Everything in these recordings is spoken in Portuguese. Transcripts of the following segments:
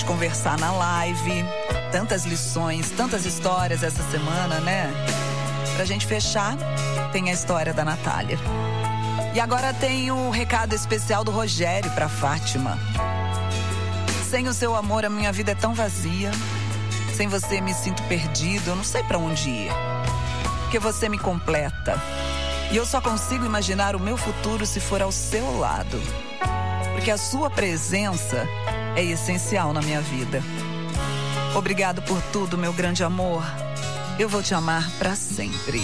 conversar na live. Tantas lições, tantas histórias essa semana, né? Pra gente fechar, tem a história da Natália. E agora tem um recado especial do Rogério pra Fátima. Sem o seu amor, a minha vida é tão vazia. Sem você, me sinto perdido, eu não sei pra onde ir. Porque você me completa. E eu só consigo imaginar o meu futuro se for ao seu lado. Porque a sua presença é essencial na minha vida. Obrigado por tudo, meu grande amor. Eu vou te amar pra sempre.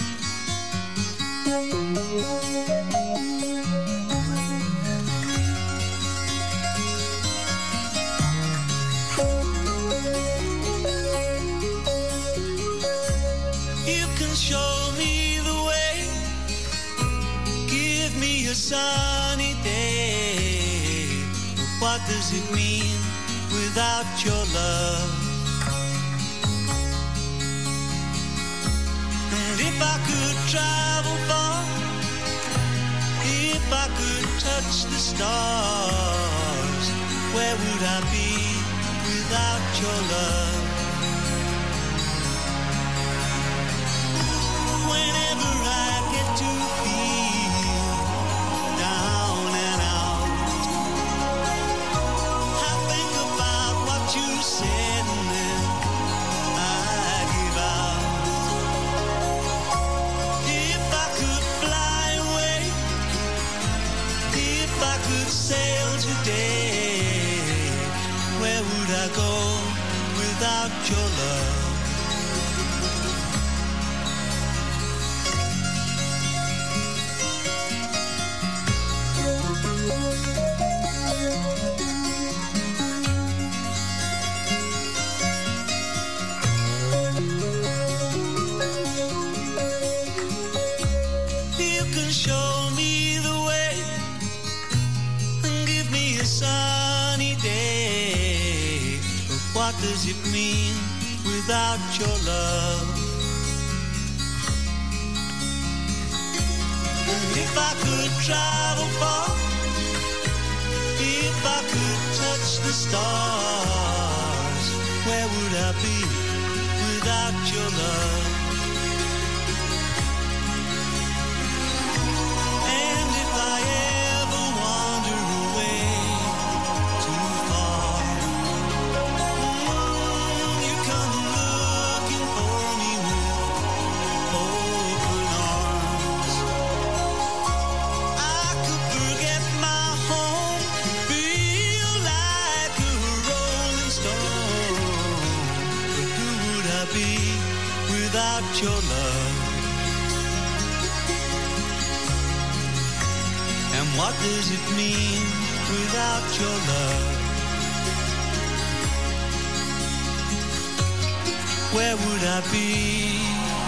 You can show me the way. Give me a sunny day. But what does it mean without your love? And if I could travel far, if I could touch the stars, where would I be without your love? Whenever I get to feel down and out, I think about what you said and then I give out. If I could fly away, if I could sail today, where would I go without your love? Show me the way and give me a sunny day. But what does it mean without your love? And if I could travel far, if I could touch the stars, where would I be without your love? Without your love, and what does it mean without your love? Where would I be?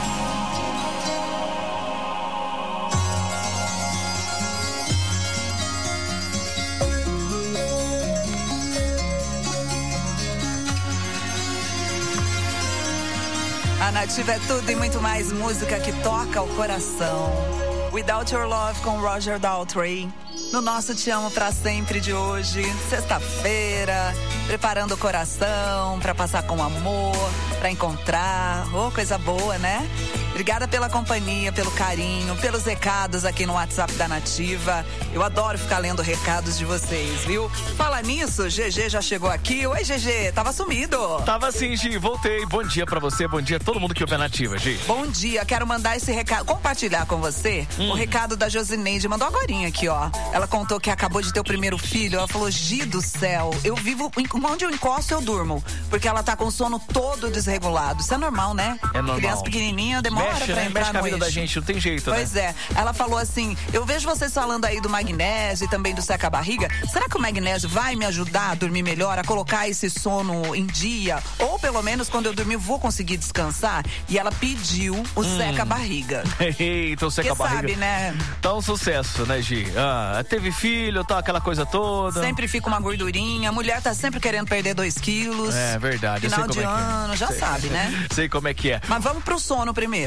A Nativa é tudo e muito mais música que toca o coração. Without Your Love com Roger Daltrey. No nosso Te Amo Pra Sempre de hoje, sexta-feira, preparando o coração pra passar com amor, pra encontrar. Oh, coisa boa, né? Obrigada pela companhia, pelo carinho, pelos recados aqui no WhatsApp da Nativa. Eu adoro ficar lendo recados de vocês, viu? Fala nisso, GG já chegou aqui. Oi, GG, tava sumido. Tava sim, Gi, voltei. Bom dia pra você, bom dia a todo mundo que ouve a Nativa, Gi. Bom dia, quero mandar esse recado, compartilhar com você o recado da Josineide. Mandou agorinha aqui, ó. Ela contou que acabou de ter o primeiro filho. Ela falou, Gi do céu, eu vivo, onde eu encosto eu durmo. Porque ela tá com o sono todo desregulado. Isso é normal, né? É normal. Criança pequenininha demora mexe, pra né? entrar Mexe com a no vida da eixo. gente, não tem jeito, Pois né? é. Ela falou assim, eu vejo vocês falando aí do magnésio e também do seca-barriga. Será que o magnésio vai me ajudar a dormir melhor, a colocar esse sono em dia? Ou pelo menos quando eu dormir eu vou conseguir descansar? E ela pediu o seca-barriga. Eita, o seca-barriga. Porque sabe, né? Tá um sucesso, né, Gi? Teve filho, tá aquela coisa toda. Sempre fica uma gordurinha. A mulher tá sempre querendo perder 2 quilos. É verdade. Final eu sei de como ano, é que é. já sabe, né? Sei como é que é. Mas vamos pro sono primeiro.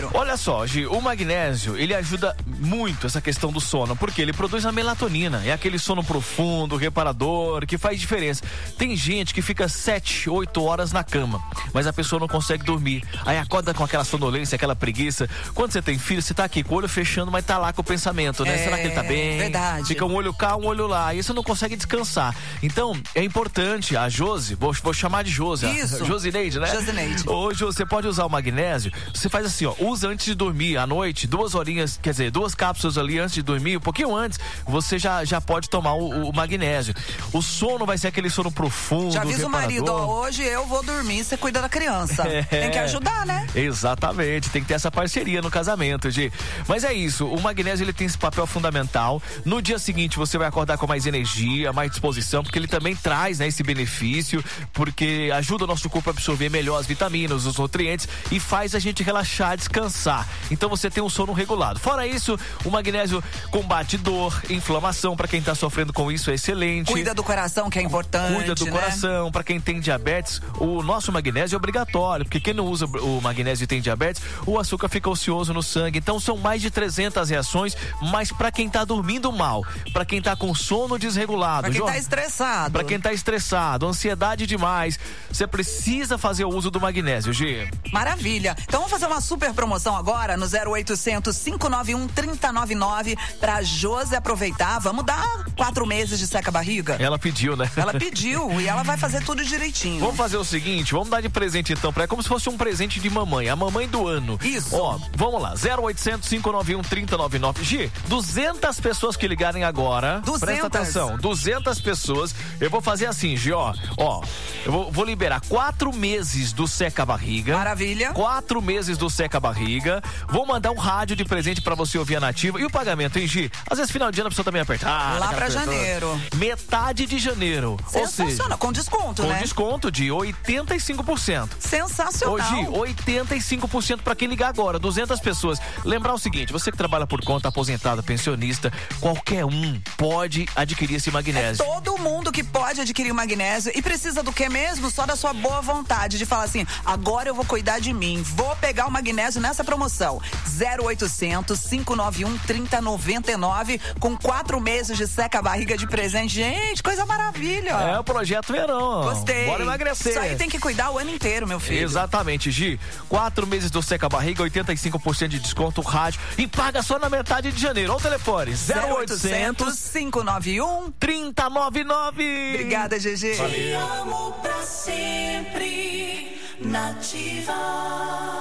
magnésio? Olha só, Gi, o magnésio, ele ajuda muito essa questão do sono, porque ele produz a melatonina, é aquele sono profundo, reparador, que faz diferença. Tem gente que fica 7, 8 horas na cama, mas a pessoa não consegue dormir, aí acorda com aquela sonolência, aquela preguiça. Quando você tem filho, você tá aqui com o olho fechando, mas tá lá com o pensamento, né? Será que ele tá bem? Verdade. Fica um olho cá, um olho lá, e você não consegue descansar. Então, é importante, a Josi, vou chamar de Josi. Isso. Josineide, né? Josineide. Ô, Josi, você pode usar o magnésio, você faz assim, ó, usa antes de dormir, à noite, 2 horinhas, quer dizer, 2 cápsulas ali antes de dormir, um pouquinho antes, você já pode tomar o magnésio. O sono vai ser aquele sono profundo, Já avisa o marido, ó, hoje eu vou dormir, você cuida da criança. Tem que ajudar, né? Exatamente, tem que ter essa parceria no casamento, Gi. Mas é isso, o magnésio ele tem esse papel fundamental. No dia seguinte você vai acordar com mais energia, mais disposição, porque ele também traz, né, esse benefício, porque ajuda o nosso corpo a absorver melhor as vitaminas, os nutrientes e faz a gente relaxar, descansar. Então você tem um sono regulado. Fora isso, o magnésio combate dor, inflamação, para quem tá sofrendo com isso é excelente. Cuida do coração, que é importante. Cuida do coração, para quem tem diabetes, o nosso magnésio é obrigatório, porque quem não usa o magnésio e tem diabetes, o açúcar fica ocioso no sangue. Então são mais de 300 reações, mas para quem tá dormindo mal, para quem tá com sono desregulado, pra quem tá estressado. Para quem tá estressado, ansiedade demais, você precisa fazer o uso do magnésio, Gi. Maravilha. Então vamos fazer uma super promoção agora no 0800 591 3099 pra Josi aproveitar. Vamos dar 4 meses de seca-barriga? Ela pediu, né? Ela pediu e ela vai fazer tudo direitinho. Vamos fazer o seguinte, vamos dar de presente então pra ela, como se fosse um presente de mamãe, a mamãe do ano. Isso. Ó, vamos lá, 0800 591 3099. Gi, 200 pessoas que ligarem agora, 200. Presta atenção, 200 pessoas, eu vou fazer assim, Gi, ó, eu vou liberar 4 meses do seca-barriga. Maravilha. 4 meses do seca-barriga, vou mandar um rádio de presente pra você ouvir a Nativa. E o pagamento, hein, Gi? Às vezes final de ano a pessoa tá meio apertada. Lá pra janeiro. Metade de janeiro. Sensacional, Ou seja, com desconto, com né? desconto de 85%. Sensacional. Hoje, 85% pra quem ligar agora, 200 pessoas. Lembrar o seguinte, você que trabalha por conta, aposentado, pensionista, qualquer um pode adquirir esse magnésio. Todo mundo que pode adquirir o magnésio e precisa do que mesmo? Só da sua boa vontade de falar assim, agora eu vou cuidar de mim, vou pegar o magnésio nessa promoção. 0800 591 3099 com 4 meses de seca-barriga de presente. Gente, coisa maravilha. É o projeto verão. Gostei. Bora emagrecer. Isso aí tem que cuidar o ano inteiro, meu filho. Exatamente, Gi. 4 meses do seca-barriga, 85% de desconto, rádio e paga só na metade de janeiro. Olha o telefone, 0800 591 3099. Obrigada, GG. Te amo pra sempre, Nativa.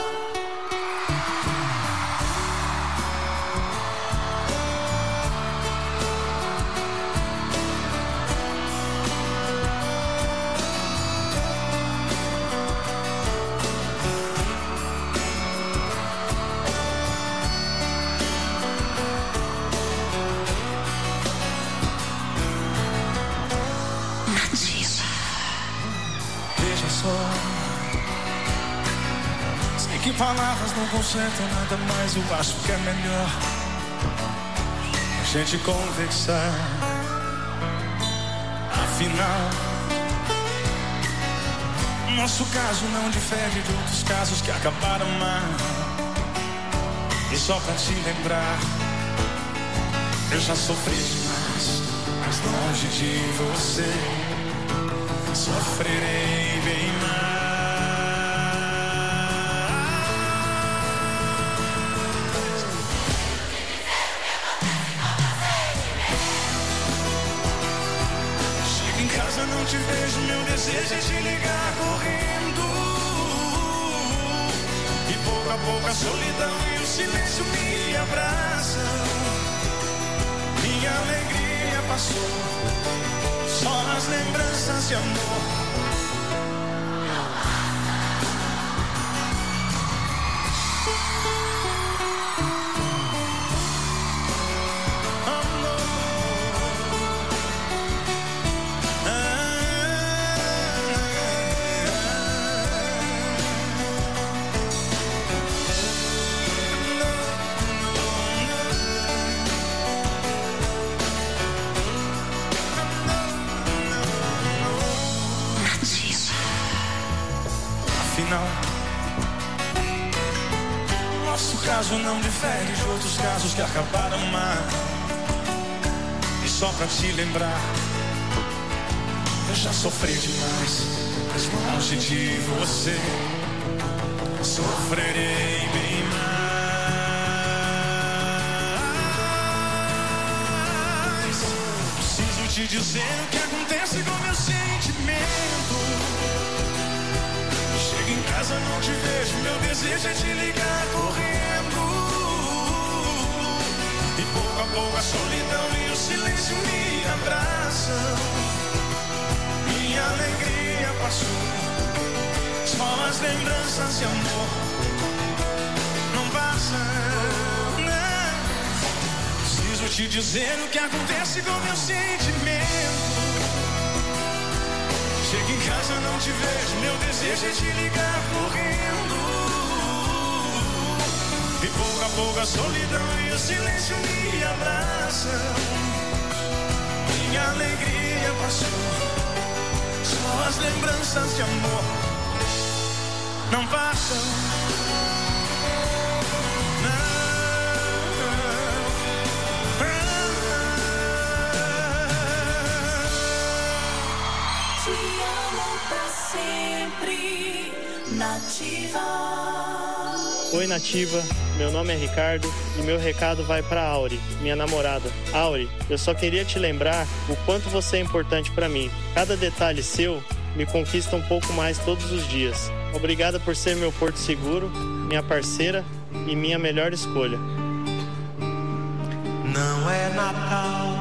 Veja só, sei que palavras não consertam nada, mas eu acho que é melhor a gente conversar. Afinal, nosso caso não difere de outros casos que acabaram mal. E só pra te lembrar, eu já sofri demais, mas longe de você sofrerei bem mais. Chego em casa, não te vejo, meu desejo é te ligar correndo. E pouco a pouco a solidão e o silêncio me abraçam. Minha alegria passou, só nas lembranças de amor. Nosso caso não difere de outros casos que acabaram mal. E só pra te lembrar, eu já sofri demais, mas longe de você sofrerei bem mais. Preciso te dizer o que acontece com meu sentimento. Chego em casa, não te vejo, meu desejo é te ligar correndo. E pouco a pouco a solidão e o silêncio me abraçam. Minha alegria passou, só as lembranças de amor não passam, né? Preciso te dizer o que acontece com meu sentimento. Chego em casa, não te vejo, meu desejo é te ligar correndo. E pouco a pouco a solidão e o silêncio me abraçam. Minha alegria passou, só as lembranças de amor não passam. Te amo pra sempre, Nativa. Oi, Nativa. Meu nome é Ricardo e meu recado vai pra Auri, minha namorada. Auri, eu só queria te lembrar o quanto você é importante pra mim. Cada detalhe seu me conquista um pouco mais todos os dias. Obrigada por ser meu porto seguro, minha parceira e minha melhor escolha. Não é Natal,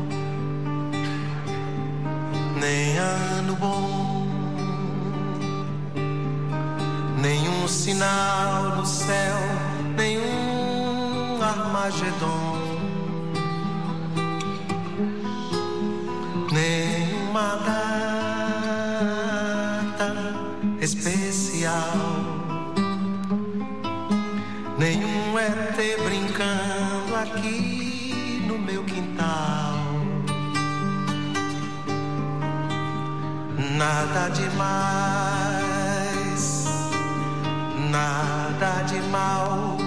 nem ano bom, nenhum sinal no céu, nenhum Armagedon, nenhuma data especial, nenhum ET brincando aqui no meu quintal. Nada demais, nada de mal,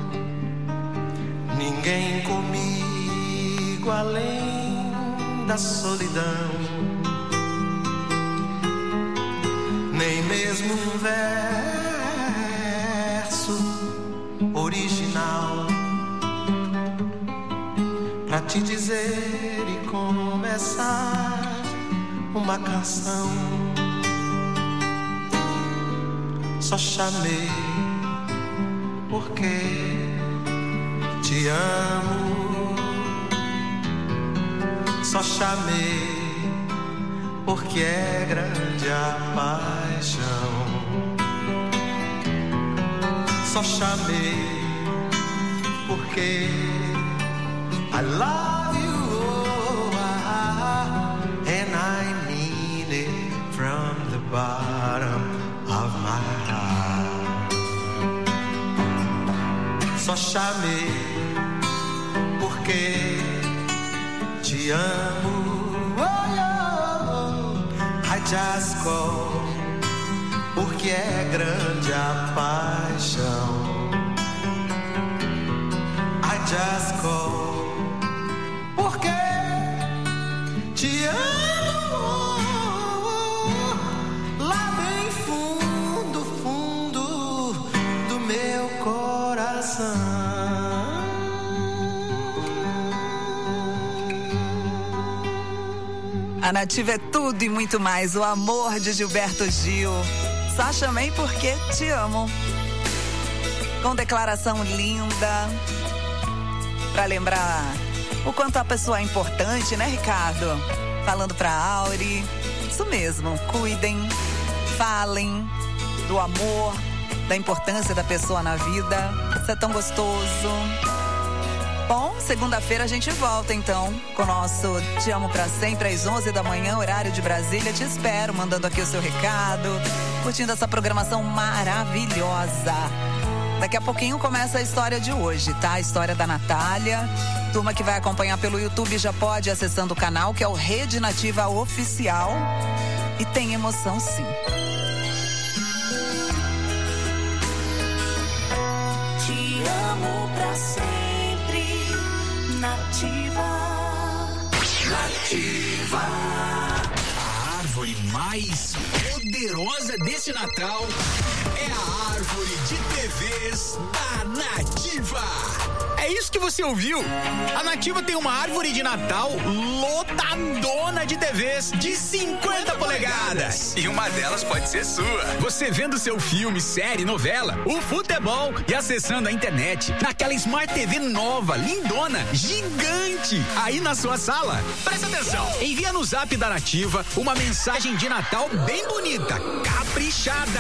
ninguém comigo além da solidão, nem mesmo um verso original pra te dizer e começar uma canção. Só chamei porque te amo. Só chamei porque é grande a paixão. Só chamei porque I love you, and I mean it from the bottom of my heart. Só chamei porque te amo. I just call porque é grande a paixão. I just call porque te amo. Lá bem fundo, fundo do meu coração. A Nativa é tudo e muito mais. O amor de Gilberto Gil. Só chamei porque te amo. Com declaração linda. Pra lembrar o quanto a pessoa é importante, né, Ricardo? Falando pra Auri. Isso mesmo. Cuidem, falem do amor, da importância da pessoa na vida. Isso é tão gostoso. Bom, segunda-feira a gente volta então com o nosso Te Amo Pra Sempre às 11 da manhã, horário de Brasília. Te espero, mandando aqui o seu recado, curtindo essa programação maravilhosa. Daqui a pouquinho começa a história de hoje, tá? A história da Natália. Turma que vai acompanhar pelo YouTube já pode ir acessando o canal, que é o Rede Nativa Oficial. E tem emoção sim. Te sempre Nativa. Nativa. A árvore mais poderosa desse Natal é a árvore de TVs da Nativa. É isso que você ouviu? A Nativa tem uma árvore de Natal lotadona de TVs de 50 polegadas. E uma delas pode ser sua. Você vendo seu filme, série, novela, o futebol e acessando a internet naquela Smart TV nova, lindona, gigante, aí na sua sala. Presta atenção. Envia no Zap da Nativa uma mensagem de Natal bem bonita, caprichada.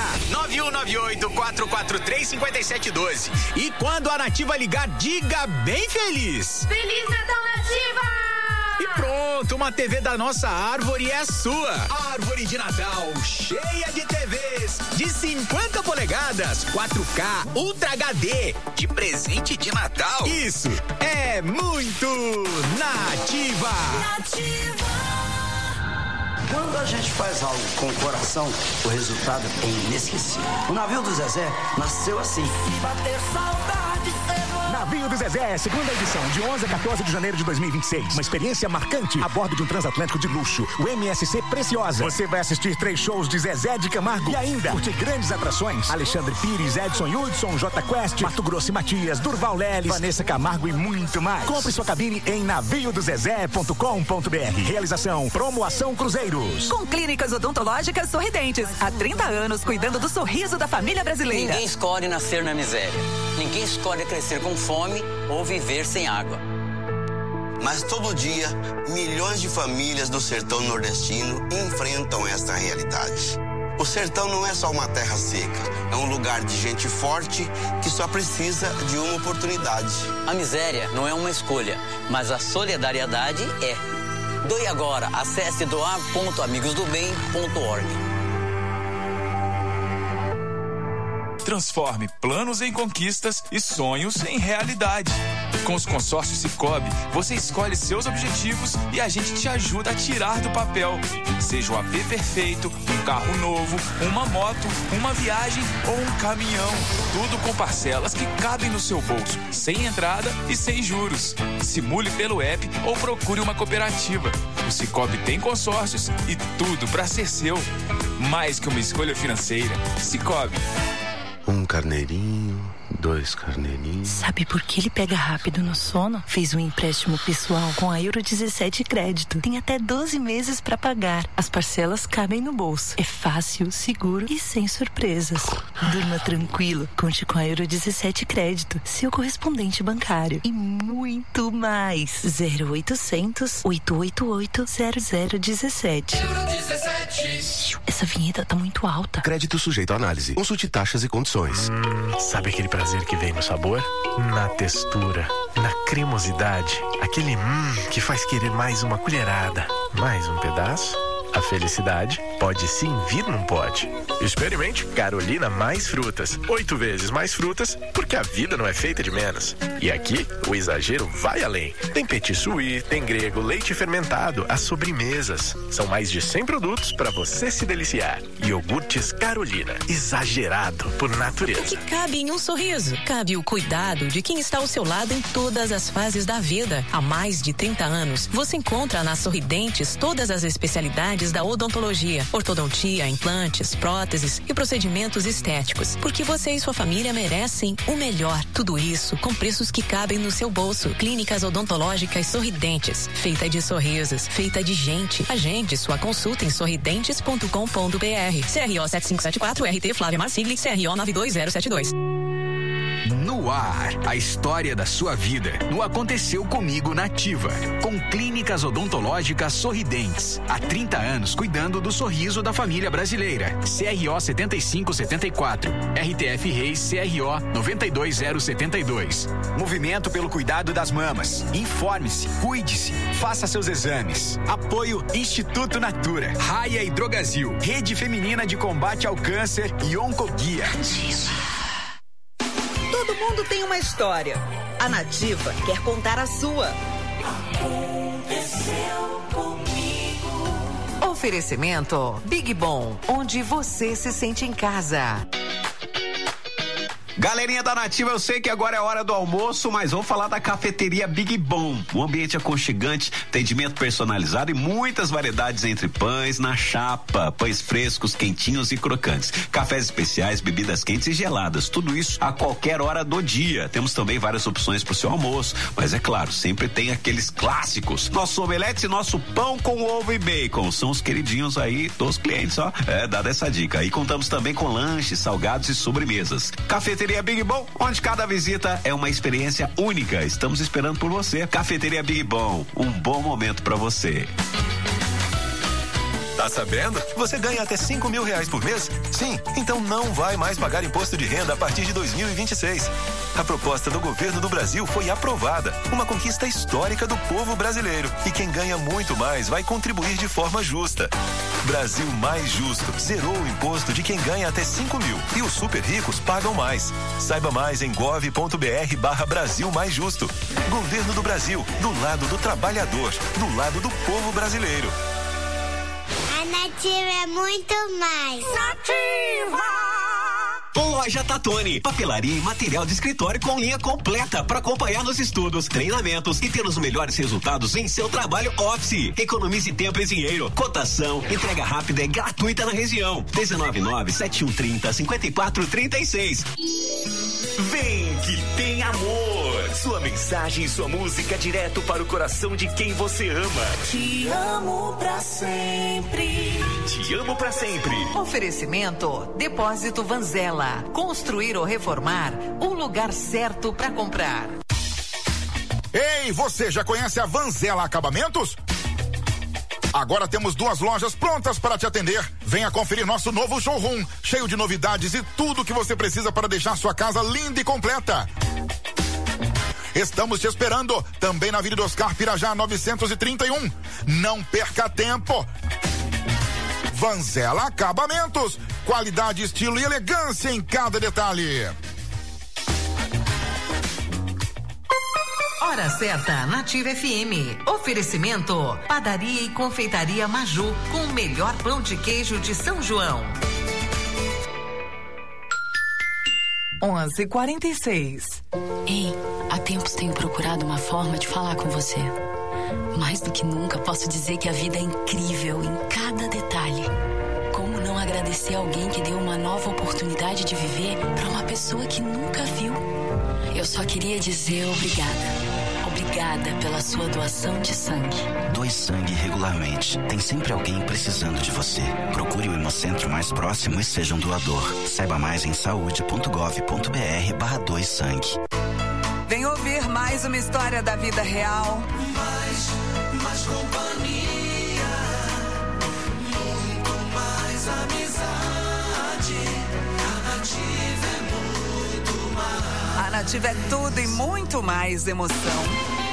9198-443-5712. E quando a Nativa ligar, diga bem feliz. Feliz Natal, Nativa! E pronto, uma TV da nossa árvore é sua. Árvore de Natal cheia de TVs de 50 polegadas, 4K, Ultra HD, de presente de Natal. Isso é muito Nativa. Nativa. Quando a gente faz algo com o coração, o resultado é inesquecível. O navio do Zezé nasceu assim. Se bater saudade, Navio do Zezé, segunda edição, de 11 a 14 de janeiro de 2026. Uma experiência marcante a bordo de um transatlântico de luxo, o MSC Preciosa. Você vai assistir 3 shows de Zezé de Camargo e ainda curtir grandes atrações: Alexandre Pires, Edson Hudson, J Quest, Mato Grosso e Matias, Durval Leles, Vanessa Camargo e muito mais. Compre sua cabine em naviodozezé.com.br. Realização Promoação Cruzeiros. Com clínicas odontológicas Sorridentes. Há 30 anos cuidando do sorriso da família brasileira. Ninguém escolhe nascer na miséria. Ninguém escolhe crescer com fome ou viver sem água. Mas todo dia, milhões de famílias do sertão nordestino enfrentam esta realidade. O sertão não é só uma terra seca, é um lugar de gente forte que só precisa de uma oportunidade. A miséria não é uma escolha, mas a solidariedade é. Doe agora, acesse doar.amigosdobem.org. Transforme planos em conquistas e sonhos em realidade. Com os consórcios Sicoob, você escolhe seus objetivos e a gente te ajuda a tirar do papel. Seja o AP perfeito, um carro novo, uma moto, uma viagem ou um caminhão. Tudo com parcelas que cabem no seu bolso, sem entrada e sem juros. Simule pelo app ou procure uma cooperativa. O Sicoob tem consórcios e tudo para ser seu. Mais que uma escolha financeira. Sicoob. Um carneirinho, 2 carneirinhos. Sabe por que ele pega rápido no sono? Fez um empréstimo pessoal com a Euro 17 Crédito. Tem até 12 meses para pagar. As parcelas cabem no bolso. É fácil, seguro e sem surpresas. Durma tranquilo. Conte com a Euro 17 Crédito, seu correspondente bancário. E muito mais. 0800 888 0017. Euro 17. Essa vinheta tá muito alta. Crédito sujeito à análise. Consulte taxas e condições. Sabe aquele prazer que vem no sabor? Na textura, na cremosidade, aquele que faz querer mais uma colherada, mais um pedaço? A felicidade pode sim vir num pote. Experimente Carolina Mais Frutas. 8 vezes mais frutas, porque a vida não é feita de menos. E aqui, o exagero vai além. Tem petit suí, tem grego, leite fermentado, as sobremesas. São mais de 100 produtos para você se deliciar. Iogurtes Carolina. Exagerado por natureza. O que cabe em um sorriso? Cabe o cuidado de quem está ao seu lado em todas as fases da vida. Há mais de 30 anos, você encontra na Sorridentes todas as especialidades da odontologia, ortodontia, implantes, próteses e procedimentos estéticos. Porque você e sua família merecem o melhor. Tudo isso com preços que cabem no seu bolso. Clínicas odontológicas Sorridentes. Feita de sorrisos, feita de gente. Agende sua consulta em sorridentes.com.br. CRO 7574, RT Flávia Marsigli, CRO 92072. No ar, a história da sua vida no Aconteceu Comigo Nativa, com clínicas odontológicas Sorridentes. Há 30 anos cuidando do sorriso da família brasileira. CRO 7574, RTF Reis CRO 92072. Movimento pelo cuidado das mamas. Informe-se, cuide-se, faça seus exames. Apoio Instituto Natura, Raia e Drogazil, Rede Feminina de Combate ao Câncer e Oncoguia. Todo mundo tem uma história. A Nativa quer contar a sua. Aconteceu comigo. Oferecimento Big Bom, onde você se sente em casa. Galerinha da Nativa, eu sei que agora é hora do almoço, mas vou falar da cafeteria Big Bom. Um ambiente aconchegante, atendimento personalizado e muitas variedades entre pães na chapa, pães frescos, quentinhos e crocantes, cafés especiais, bebidas quentes e geladas, tudo isso a qualquer hora do dia. Temos também várias opções pro seu almoço, mas é claro, sempre tem aqueles clássicos. Nosso omelete e nosso pão com ovo e bacon são os queridinhos aí dos clientes, ó. Dada essa dica. E contamos também com lanches, salgados e sobremesas. Cafeteria Big Bom, onde cada visita é uma experiência única. Estamos esperando por você. Cafeteria Big Bom, um bom momento pra você. Tá sabendo? Você ganha até R$5.000 por mês? Sim, então não vai mais pagar imposto de renda a partir de 2026. A proposta do governo do Brasil foi aprovada, uma conquista histórica do povo brasileiro. E quem ganha muito mais vai contribuir de forma justa. Brasil Mais Justo zerou o imposto de quem ganha até 5 mil e os super ricos pagam mais. Saiba mais em gov.br/Brasil Mais Justo. Governo do Brasil, do lado do trabalhador, do lado do povo brasileiro. A Nativa é muito mais. Nativa! Loja Tatone, papelaria e material de escritório com linha completa para acompanhar nos estudos, treinamentos e ter os melhores resultados em seu trabalho office. Economize tempo e dinheiro. Cotação, entrega rápida e gratuita na região. 199-7130-5436. Vem que tem amor. Sua mensagem e sua música direto para o coração de quem você ama. Te amo pra sempre. Te amo pra sempre. Oferecimento Depósito Vanzella. Construir ou reformar, o lugar certo para comprar. Ei, você já conhece a Vanzella Acabamentos? Agora temos 2 lojas prontas para te atender. Venha conferir nosso novo showroom, cheio de novidades e tudo que você precisa para deixar sua casa linda e completa. Estamos te esperando, também na Avenida Oscar Pirajá 931. Não perca tempo. Vanzella Acabamentos, qualidade, estilo e elegância em cada detalhe. Hora certa, Nativa FM. Oferecimento, padaria e confeitaria Maju, com o melhor pão de queijo de São João. 11h46. Ei, há tempos tenho procurado uma forma de falar com você. Mais do que nunca, posso dizer que a vida é incrível em cada detalhe. Como não agradecer alguém que deu uma nova oportunidade de viver para uma pessoa que nunca viu? Eu só queria dizer obrigada. Obrigada pela sua doação de sangue. Doe sangue regularmente. Tem sempre alguém precisando de você. Procure o Hemocentro mais próximo e seja um doador. Saiba mais em saude.gov.br/doe sangue. Vem ouvir mais uma história da vida real. Mais companhia, muito mais amizade. A Nativa é muito mais. A Nativa é tudo e muito mais emoção.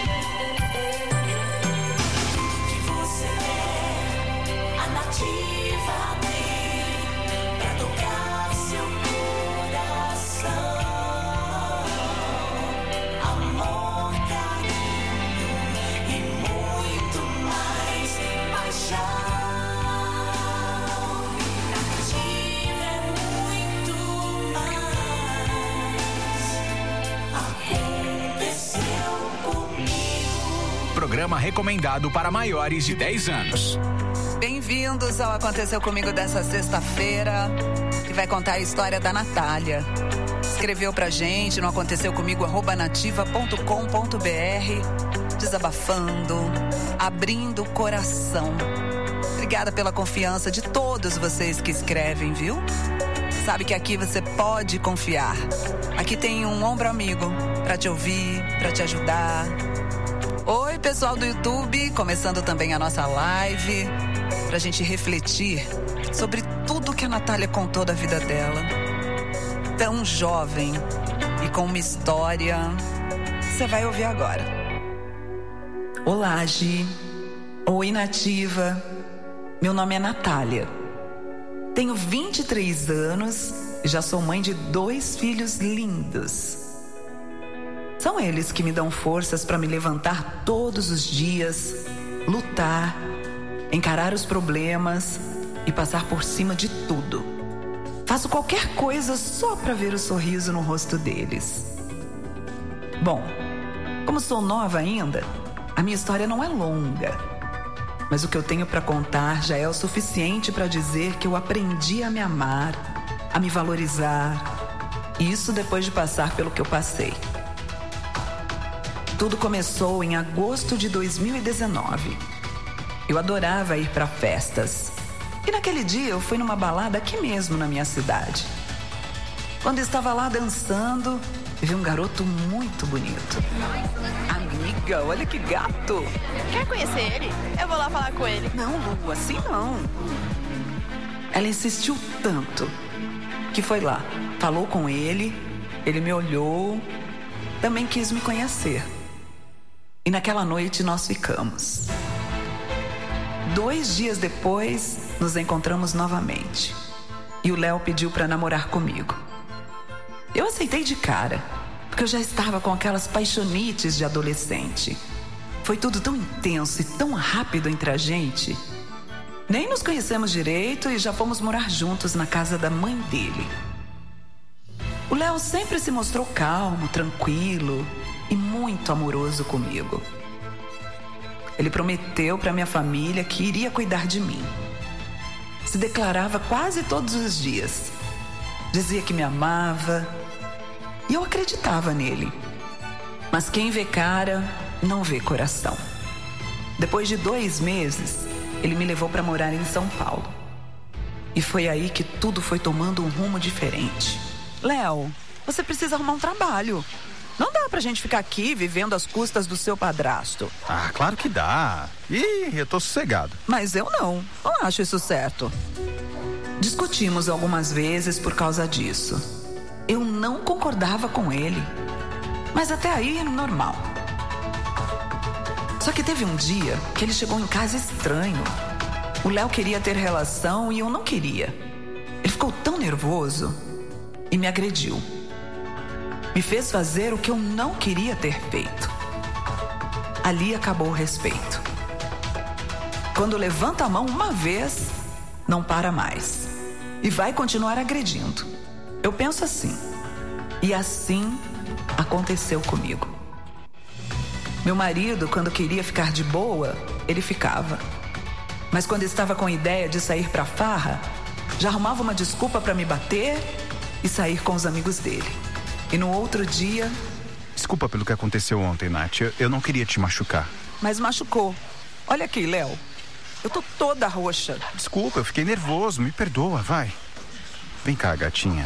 A Nativa tem pra tocar seu coração. Amor, carinho e muito mais paixão. A Nativa é muito mais. Aconteceu comigo. Programa recomendado para maiores de 10 anos. Bem-vindos ao Aconteceu Comigo dessa sexta-feira, que vai contar a história da Natália. Escreveu pra gente no aconteceucomigo@nativa.com.br, desabafando, abrindo o coração. Obrigada pela confiança de todos vocês que escrevem, viu? Sabe que aqui você pode confiar. Aqui tem um ombro amigo pra te ouvir, pra te ajudar. Oi, pessoal do YouTube, começando também a nossa live, pra gente refletir sobre tudo que a Natália contou da vida dela. Tão jovem e com uma história, você vai ouvir agora. Olá, Gi. Oi, Nativa. Meu nome é Natália. Tenho 23 anos e já sou mãe de 2 filhos lindos. São eles que me dão forças para me levantar todos os dias, lutar, encarar os problemas e passar por cima de tudo. Faço qualquer coisa só para ver o sorriso no rosto deles. Bom, como sou nova ainda, a minha história não é longa. Mas o que eu tenho para contar já é o suficiente para dizer que eu aprendi a me amar, a me valorizar. Isso depois de passar pelo que eu passei. Tudo começou em agosto de 2019. Eu adorava ir para festas. E naquele dia eu fui numa balada aqui mesmo na minha cidade. Quando eu estava lá dançando, vi um garoto muito bonito. Amiga, olha que gato. Quer conhecer ele? Eu vou lá falar com ele. Não, Lu, assim não. Ela insistiu tanto que foi lá, falou com ele, ele me olhou, também quis me conhecer. E naquela noite nós ficamos. 2 dias depois, nos encontramos novamente. E o Léo pediu para namorar comigo. Eu aceitei de cara, porque eu já estava com aquelas paixonites de adolescente. Foi tudo tão intenso e tão rápido entre a gente. Nem nos conhecemos direito e já fomos morar juntos na casa da mãe dele. O Léo sempre se mostrou calmo, tranquilo e muito amoroso comigo. Ele prometeu para minha família que iria cuidar de mim. Se declarava quase todos os dias. Dizia que me amava. E eu acreditava nele. Mas quem vê cara, não vê coração. Depois de 2 meses, ele me levou para morar em São Paulo. E foi aí que tudo foi tomando um rumo diferente. Léo, você precisa arrumar um trabalho. Não dá pra gente ficar aqui vivendo às custas do seu padrasto. Ah, claro que dá. Ih, eu tô sossegado. Mas eu não acho isso certo. Discutimos algumas vezes por causa disso. Eu não concordava com ele. Mas até aí é normal. Só que teve um dia que ele chegou em casa estranho. O Léo queria ter relação e eu não queria. Ele ficou tão nervoso e me agrediu. Me fez fazer o que eu não queria ter feito. Ali acabou o respeito. Quando levanta a mão uma vez, não para mais. E vai continuar agredindo. Eu penso assim. E assim aconteceu comigo. Meu marido, quando queria ficar de boa, ele ficava. Mas quando estava com a ideia de sair pra farra, já arrumava uma desculpa pra me bater e sair com os amigos dele. E no outro dia... Desculpa pelo que aconteceu ontem, Nath. Eu não queria te machucar. Mas machucou. Olha aqui, Léo. Eu tô toda roxa. Desculpa, eu fiquei nervoso. Me perdoa, vai. Vem cá, gatinha.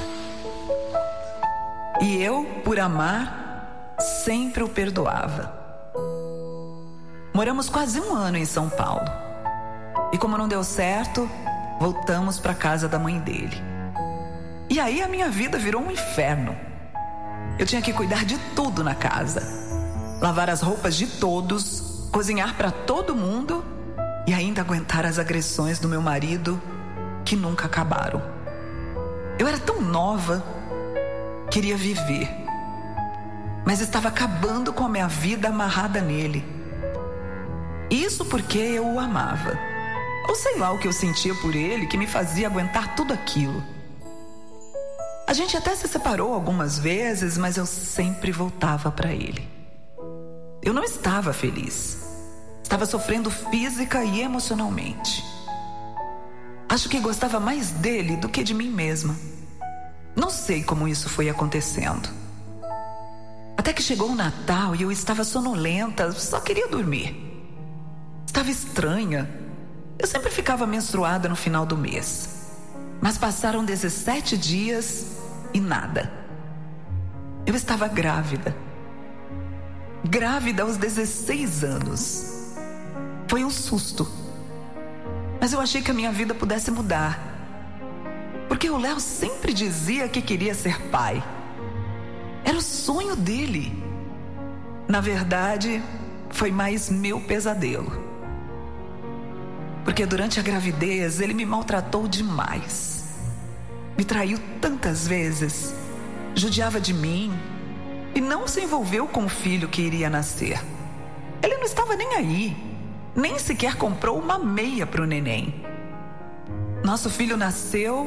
E eu, por amar, sempre o perdoava. Moramos quase 1 ano em São Paulo. E como não deu certo, voltamos pra casa da mãe dele. E aí a minha vida virou um inferno. Eu tinha que cuidar de tudo na casa. Lavar as roupas de todos, cozinhar para todo mundo e ainda aguentar as agressões do meu marido, que nunca acabaram. Eu era tão nova, queria viver, mas estava acabando com a minha vida amarrada nele. Isso porque eu o amava. Ou sei lá o que eu sentia por ele que me fazia aguentar tudo aquilo. A gente até se separou algumas vezes, mas eu sempre voltava para ele. Eu não estava feliz. Estava sofrendo física e emocionalmente. Acho que gostava mais dele do que de mim mesma. Não sei como isso foi acontecendo. Até que chegou o Natal e eu estava sonolenta, só queria dormir. Estava estranha. Eu sempre ficava menstruada no final do mês. Mas passaram 17 dias e nada. Eu estava grávida. Grávida aos 16 anos. Foi um susto. Mas eu achei que a minha vida pudesse mudar. Porque o Léo sempre dizia que queria ser pai. Era o sonho dele. Na verdade, foi mais meu pesadelo. Porque durante a gravidez ele me maltratou demais. Me traiu tantas vezes, judiava de mim e não se envolveu com o filho que iria nascer. Ele não estava nem aí, nem sequer comprou uma meia para o neném. Nosso filho nasceu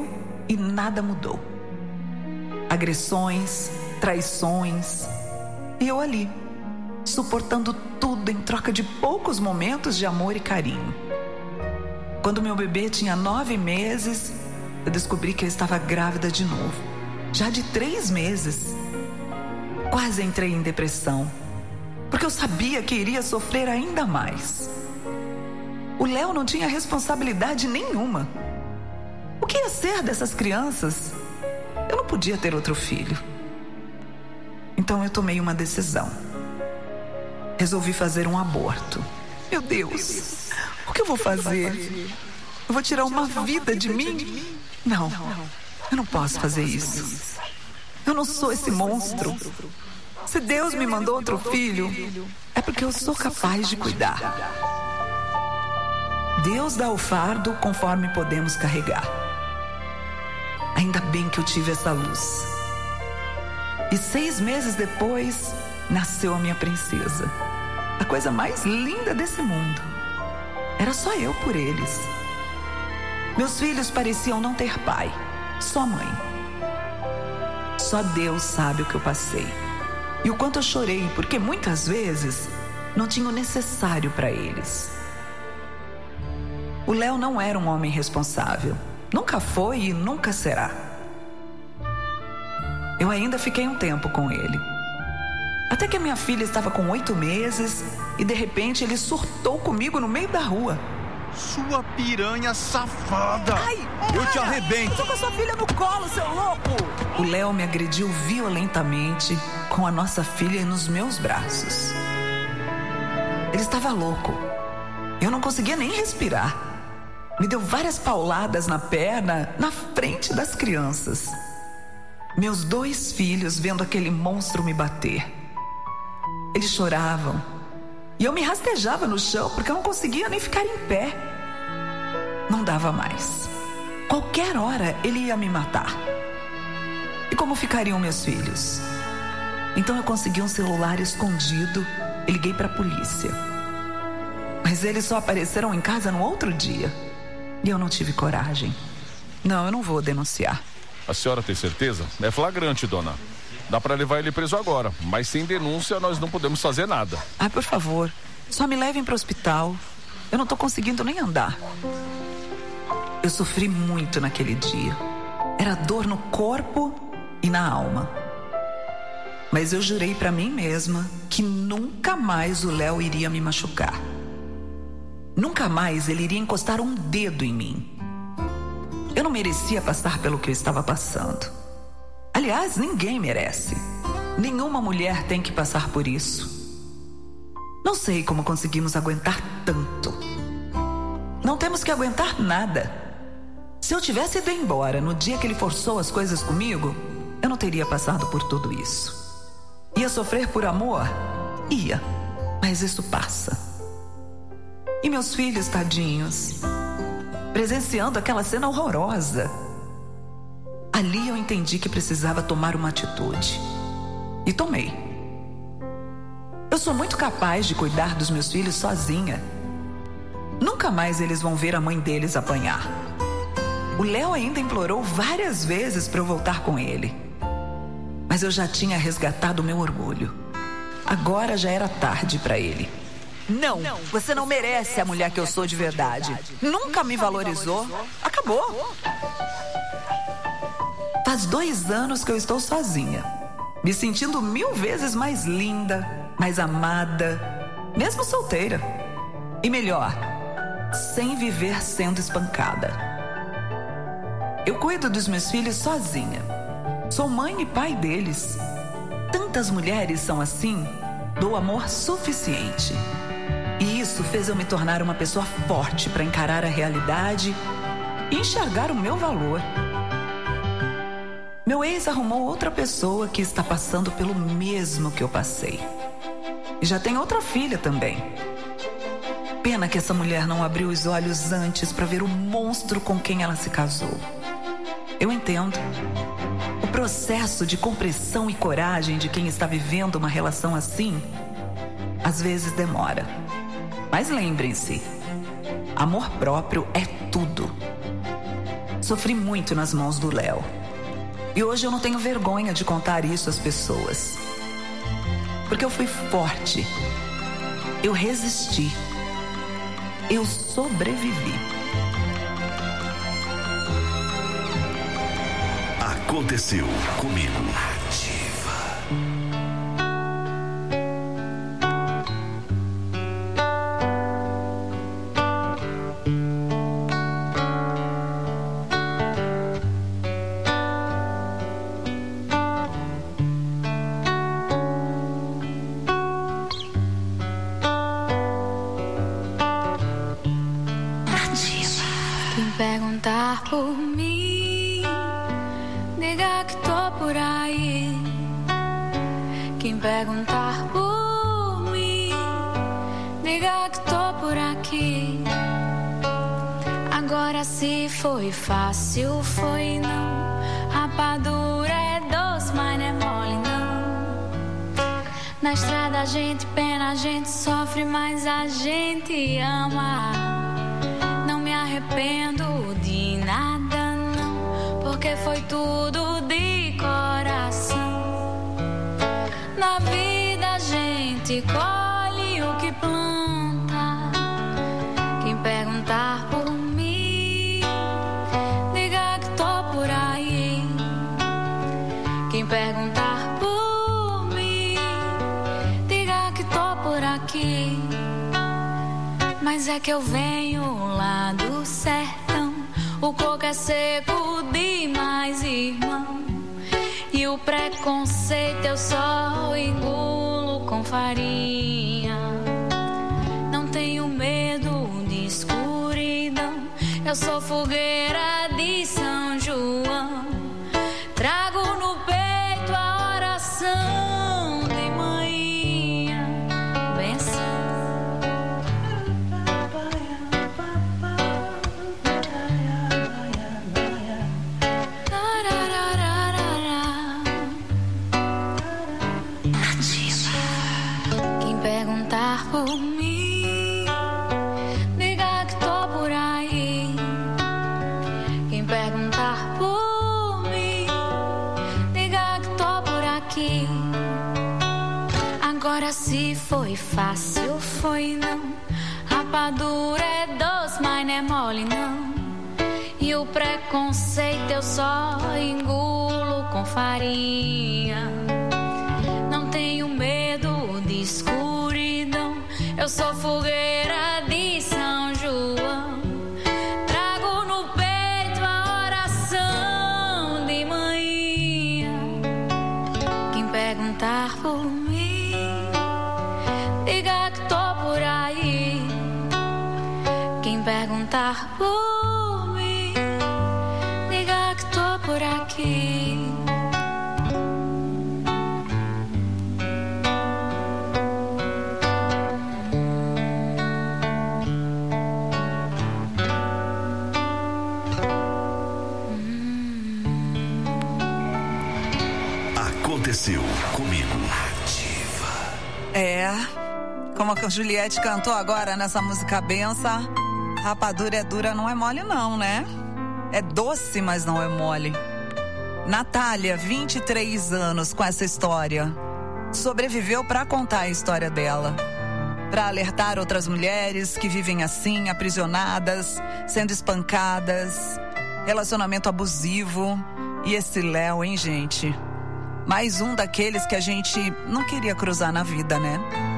e nada mudou. Agressões, traições, e eu ali, suportando tudo em troca de poucos momentos de amor e carinho. Quando meu bebê tinha 9 meses, eu descobri que eu estava grávida de novo, já de 3 meses. Quase entrei em depressão, porque eu sabia que iria sofrer ainda mais. O Léo não tinha responsabilidade nenhuma. O que ia ser dessas crianças? Eu não podia ter outro filho. Então eu tomei uma decisão. Resolvi fazer um aborto. Meu Deus, o que eu vou fazer? Eu vou tirar uma vida de mim? Não, eu não posso fazer isso. Eu não sou esse monstro. Se Deus me mandou outro filho, é porque eu sou capaz de cuidar. Deus dá o fardo conforme podemos carregar. Ainda bem que eu tive essa luz. E 6 meses depois, nasceu a minha princesa. A coisa mais linda desse mundo. Era só eu por eles. Meus filhos pareciam não ter pai, só mãe. Só Deus sabe o que eu passei. E o quanto eu chorei, porque muitas vezes não tinha o necessário para eles. O Léo não era um homem responsável. Nunca foi e nunca será. Eu ainda fiquei um tempo com ele. Até que a minha filha estava com 8 meses e de repente ele surtou comigo no meio da rua. Sua piranha safada! Ai, eu te arrebento! Eu tô com a sua filha no colo, seu louco! O Léo me agrediu violentamente com a nossa filha nos meus braços. Ele estava louco. Eu não conseguia nem respirar. Me deu várias pauladas na perna, na frente das crianças. Meus 2 filhos vendo aquele monstro me bater. Eles choravam. E eu me rastejava no chão porque eu não conseguia nem ficar em pé. Não dava mais. Qualquer hora ele ia me matar. E como ficariam meus filhos? Então eu consegui um celular escondido e liguei para a polícia. Mas eles só apareceram em casa no outro dia. E eu não tive coragem. Não, eu não vou denunciar. A senhora tem certeza? É flagrante, dona. Dá pra levar ele preso agora, mas sem denúncia nós não podemos fazer nada. Ai, por favor, só me levem pro hospital. Eu não tô conseguindo nem andar. Eu sofri muito naquele dia. Era dor no corpo e na alma. Mas eu jurei pra mim mesma que nunca mais o Léo iria me machucar. Nunca mais ele iria encostar um dedo em mim. Eu não merecia passar pelo que eu estava passando. Aliás, ninguém merece. Nenhuma mulher tem que passar por isso. Não sei como conseguimos aguentar tanto. Não temos que aguentar nada. Se eu tivesse ido embora no dia que ele forçou as coisas comigo, eu não teria passado por tudo isso. Ia sofrer por amor? Ia. Mas isso passa. E meus filhos, tadinhos, presenciando aquela cena horrorosa. Ali eu entendi que precisava tomar uma atitude. E tomei. Eu sou muito capaz de cuidar dos meus filhos sozinha. Nunca mais eles vão ver a mãe deles apanhar. O Léo ainda implorou várias vezes para eu voltar com ele. Mas eu já tinha resgatado o meu orgulho. Agora já era tarde para ele. Não, você não merece a mulher que eu sou de verdade. Nunca me valorizou. Acabou. Faz 2 anos que eu estou sozinha, me sentindo 1000 vezes mais linda, mais amada, mesmo solteira. E melhor, sem viver sendo espancada. Eu cuido dos meus filhos sozinha. Sou mãe e pai deles. Tantas mulheres são assim, dou amor suficiente. E isso fez eu me tornar uma pessoa forte para encarar a realidade e enxergar o meu valor. Meu ex arrumou outra pessoa que está passando pelo mesmo que eu passei. E já tem outra filha também. Pena que essa mulher não abriu os olhos antes para ver o monstro com quem ela se casou. Eu entendo. O processo de compreensão e coragem de quem está vivendo uma relação assim, às vezes demora. Mas lembrem-se, amor próprio é tudo. Sofri muito nas mãos do Léo. E hoje eu não tenho vergonha de contar isso às pessoas. Porque eu fui forte. Eu resisti. Eu sobrevivi. Aconteceu comigo. Quem perguntar por mim, diga que tô por aí. Quem perguntar por mim, diga que tô por aqui. Agora se foi fácil, foi não. Rapadura é doce, mas não é mole não. Na estrada a gente pena, a gente sofre, mas a gente ama. Não me arrependo de nada não, porque foi tudo de coração. Na vida a gente colhe o que planta. Quem perguntar por mim, diga que tô por aí. Quem perguntar por mim, diga que tô por aqui. Mas é que eu venho lá do sertão, o coco é seco demais, irmão. E o preconceito eu só engulo com farinha. Não tenho medo de escuridão, eu sou fogueira de São João. Trago no peito a oração de manhã. Benção. Quem perguntar por mim, diga que tô por aí. Quem perguntar por mim, diga que tô por aqui. Agora se foi fácil, foi não. Rapadura é doce, mas não é mole não. E o preconceito eu só engulo com farinha. Não tenho medo de escuridão, eu sou fogueira de São João. Trago no peito a oração de manhã. Quem perguntar por mim, diga que tô por aí. Quem perguntar por mim, diga que tô por aqui. Aconteceu comigo. É, como a Juliette cantou agora nessa música benção, rapadura é dura, não é mole não, né? É doce, mas não é mole. Natália, 23 anos com essa história. Sobreviveu para contar a história dela. Para alertar outras mulheres que vivem assim, aprisionadas, sendo espancadas, relacionamento abusivo. E esse Léo, hein, gente? Mais um daqueles que a gente não queria cruzar na vida, né?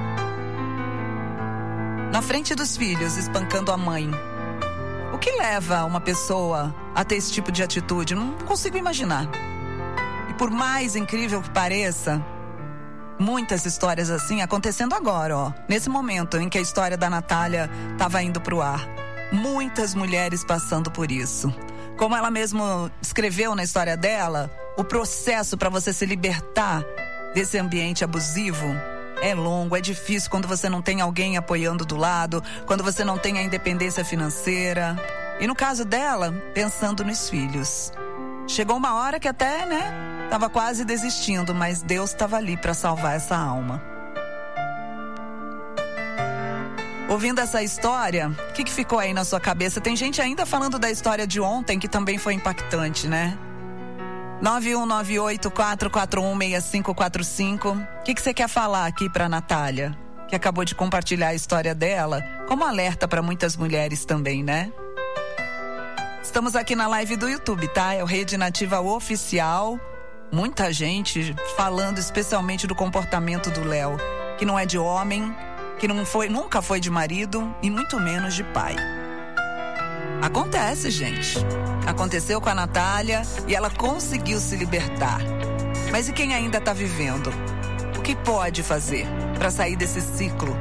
Na frente dos filhos, espancando a mãe. O que leva uma pessoa a ter esse tipo de atitude? Não consigo imaginar. E por mais incrível que pareça, muitas histórias assim acontecendo agora, ó. Nesse momento em que a história da Natália estava indo pro ar. Muitas mulheres passando por isso. Como ela mesma escreveu na história dela, o processo para você se libertar desse ambiente abusivo é longo, é difícil quando você não tem alguém apoiando do lado, quando você não tem a independência financeira. E no caso dela, pensando nos filhos. Chegou uma hora que até, né, tava quase desistindo, mas Deus estava ali para salvar essa alma. Ouvindo essa história, o que ficou aí na sua cabeça? Tem gente ainda falando da história de ontem que também foi impactante, né? 9198-441-6545. O que você quer falar aqui pra Natália, que acabou de compartilhar a história dela, como alerta para muitas mulheres também, né? Estamos aqui na live do YouTube, tá? É o Rede Nativa Oficial. Muita gente falando especialmente do comportamento do Léo, que não é de homem, que nunca foi de marido e muito menos de pai. Acontece, gente. Aconteceu com a Natália e ela conseguiu se libertar. Mas e quem ainda tá vivendo? O que pode fazer para sair desse ciclo?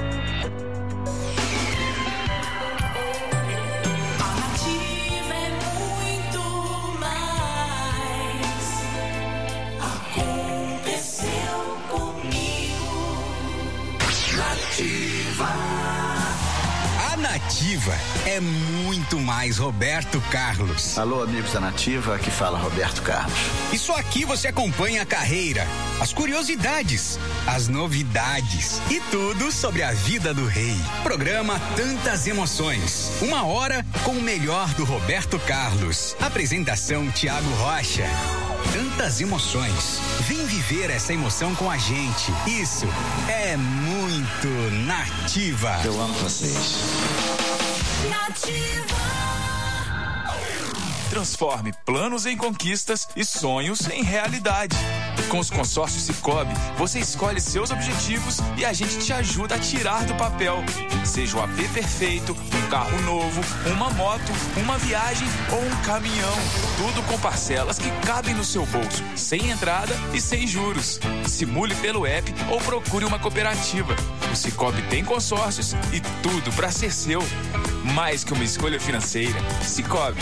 A Nativa é muito mais Roberto Carlos. Alô, amigos da Nativa, aqui fala Roberto Carlos. E só aqui você acompanha a carreira, as curiosidades, as novidades e tudo sobre a vida do rei. Programa Tantas Emoções. 1 hora com o melhor do Roberto Carlos. Apresentação Tiago Rocha. Tantas emoções. Vem viver essa emoção com a gente. Isso é muito Nativa. Eu amo vocês. Nativa. Transforme planos em conquistas e sonhos em realidade. Com os consórcios Sicoob, você escolhe seus objetivos e a gente te ajuda a tirar do papel. Seja o AP perfeito, um carro novo, uma moto, uma viagem ou um caminhão. Tudo com parcelas que cabem no seu bolso, sem entrada e sem juros. Simule pelo app ou procure uma cooperativa. O Sicoob tem consórcios e tudo para ser seu. Mais que uma escolha financeira, Sicoob.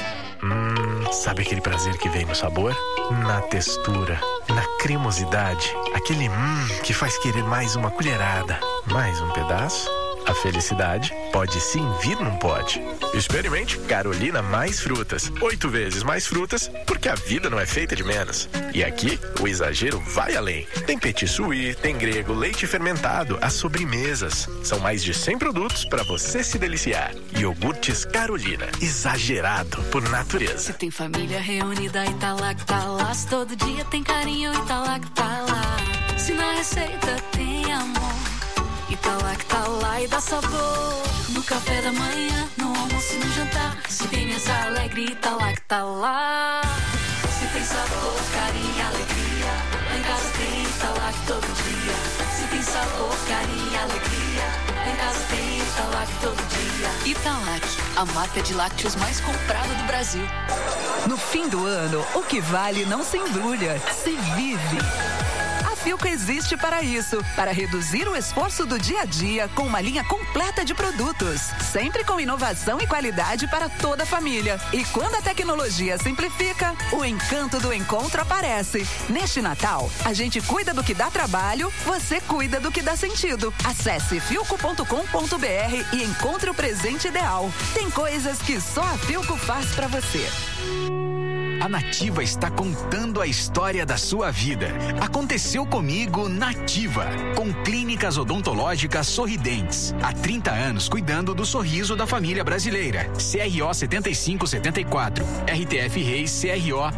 Sabe aquele prazer que vem no sabor? Na textura, na cremosidade, aquele que faz querer mais uma colherada, mais um pedaço? A felicidade pode sim vir num pote. Experimente Carolina mais frutas. 8 vezes mais frutas, porque a vida não é feita de menos. E aqui, o exagero vai além. Tem petit suí, tem grego, leite fermentado, as sobremesas. São mais de 100 produtos para você se deliciar. Iogurtes Carolina, exagerado por natureza. Se tem família reunida e tá lá que tá lá. Se todo dia tem carinho e tá lá que tá lá. Se na receita tem amor e tá lá que tá lá e dá sabor. No café da manhã, no almoço e no jantar. Se tem mesa alegre e tá lá que tá lá. Se tem sabor, carinho e alegria, lá em casa tem e tá lá que todo dia. Se tem sabor, carinho e alegria, lá em casa tem e tá lá que todo dia. Italac, a marca de lácteos mais comprada do Brasil. No fim do ano, o que vale não se embrulha, se vive. A Philco existe para isso, para reduzir o esforço do dia a dia com uma linha completa de produtos, sempre com inovação e qualidade para toda a família. E quando a tecnologia simplifica, o encanto do encontro aparece. Neste Natal, a gente cuida do que dá trabalho, você cuida do que dá sentido. Acesse philco.com.br e encontre o presente ideal. Tem coisas que só a Philco faz para você. A Nativa está contando a história da sua vida. Aconteceu comigo Nativa, com clínicas odontológicas sorridentes. Há 30 anos cuidando do sorriso da família brasileira. CRO 7574, RTF Reis CRO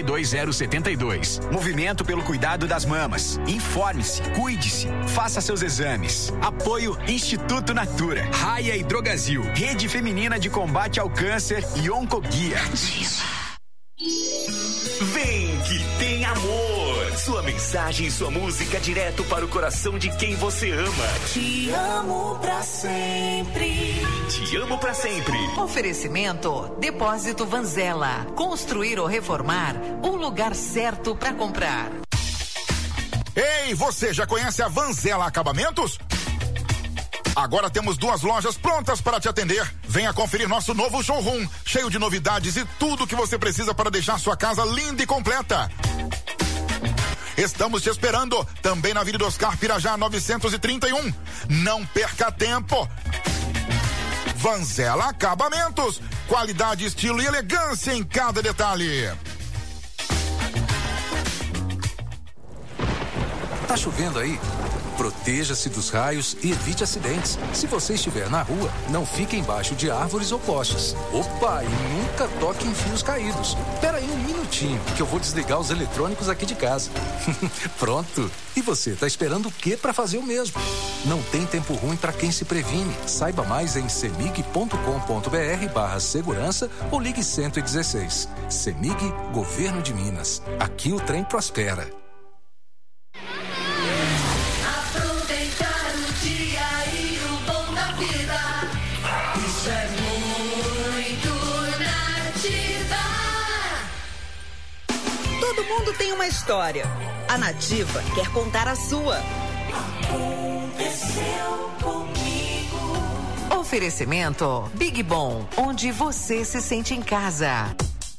92072. Movimento pelo cuidado das mamas. Informe-se, cuide-se, faça seus exames. Apoio Instituto Natura, Raia e Drogazil, Rede Feminina de Combate ao Câncer e Oncoguia. Vem que tem amor. Sua mensagem e sua música direto para o coração de quem você ama. Te amo pra sempre. Te amo pra sempre. Oferecimento Depósito Vanzella. Construir ou reformar, o lugar certo para comprar. Ei, você já conhece a Vanzella Acabamentos? Agora temos 2 lojas prontas para te atender. Venha conferir nosso novo showroom, cheio de novidades e tudo que você precisa para deixar sua casa linda e completa. Estamos te esperando, também na Avenida Oscar Pirajá 931. Não perca tempo. Vanzella Acabamentos, qualidade, estilo e elegância em cada detalhe. Tá chovendo aí? Proteja-se dos raios e evite acidentes. Se você estiver na rua, não fique embaixo de árvores ou postes. Opa, e nunca toque em fios caídos. Espera aí um minutinho, que eu vou desligar os eletrônicos aqui de casa. Pronto. E você, tá esperando o quê para fazer o mesmo? Não tem tempo ruim para quem se previne. Saiba mais em cemig.com.br/segurança ou ligue 116. Cemig, Governo de Minas. Aqui o trem prospera. Todo mundo tem uma história. A Nativa quer contar a sua. Aconteceu comigo. Oferecimento Big Bom, onde você se sente em casa.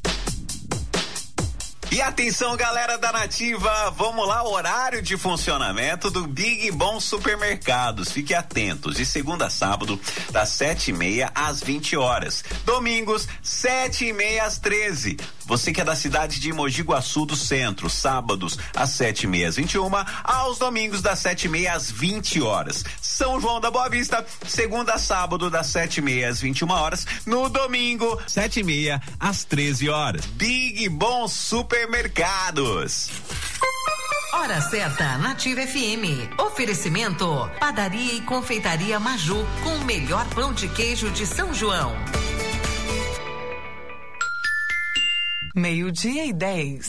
E atenção, galera da Nativa, vamos lá, horário de funcionamento do Big Bom Supermercados. Fique atentos, de segunda a sábado, das 7h30 às 20 horas. Domingos, 7h30 às 13. Você que é da cidade de Mogi Guaçu do Centro, sábados, às 7h30 às 21, aos domingos, das 7h30 às 20 horas. São João da Boa Vista, segunda a sábado, das 7h30 às 21 horas. No domingo, 7h30 às 13 horas. Big Bom Supermercados. Hora certa, Nativa FM. Oferecimento, padaria e confeitaria Maju, com o melhor pão de queijo de São João. 12:10.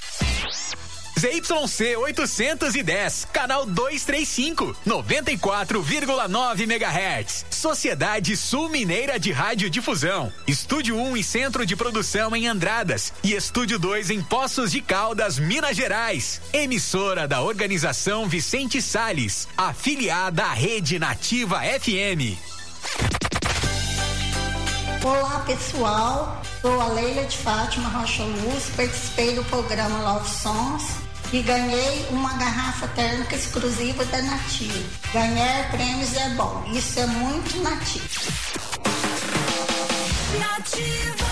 ZYC 810, canal 235, 94,9 MHz. Sociedade Sul Mineira de Radiodifusão. Estúdio 1 e Centro de Produção em Andradas. E Estúdio 2 em Poços de Caldas, Minas Gerais. Emissora da Organização Vicente Salles, afiliada à Rede Nativa FM. Olá, pessoal. Sou a Leila de Fátima Rocha Luz, participei do programa Love Songs e ganhei uma garrafa térmica exclusiva da Nativa. Ganhar prêmios é bom, isso é muito Nativa. Nativa.